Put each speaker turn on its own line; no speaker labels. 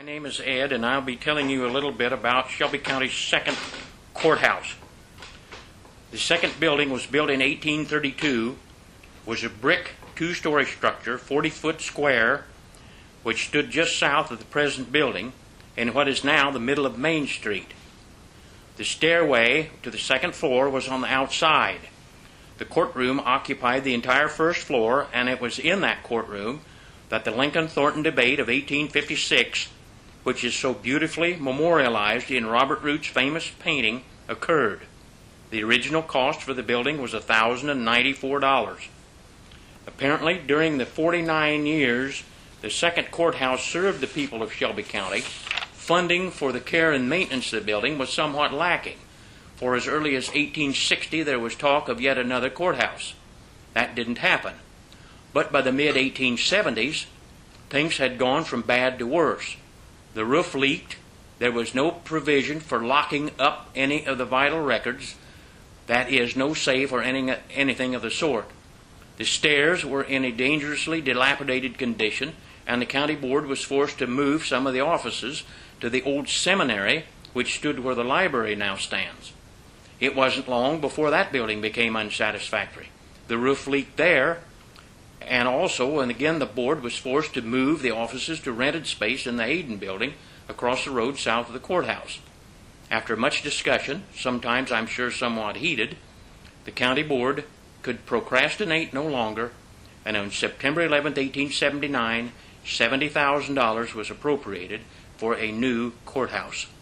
My name is Ed, and I'll be telling you a little bit about Shelby County's second courthouse. The second building was built in 1832, was a brick two-story structure, 40-foot square, which stood just south of the present building in what is now the middle of Main Street. The stairway to the second floor was on the outside. The courtroom occupied the entire first floor, and it was in that courtroom that the Lincoln-Thornton debate of 1856, which is so beautifully memorialized in Robert Root's famous painting, occurred. The original cost for the building was $1,094. Apparently, during the 49 years the second courthouse served the people of Shelby County, funding for the care and maintenance of the building was somewhat lacking. For as early as 1860, there was talk of yet another courthouse. That didn't happen. But by the mid-1870s, things had gone from bad to worse. The roof leaked. There was no provision for locking up any of the vital records. That is, no safe or anything of the sort. The stairs were in a dangerously dilapidated condition, and the county board was forced to move some of the offices to the old seminary, which stood where the library now stands. It wasn't long before that building became unsatisfactory. The roof leaked there, and again, the board was forced to move the offices to rented space in the Hayden building across the road south of the courthouse. After much discussion, sometimes I'm sure somewhat heated, the county board could procrastinate no longer, and on September 11, 1879, $70,000 was appropriated for a new courthouse.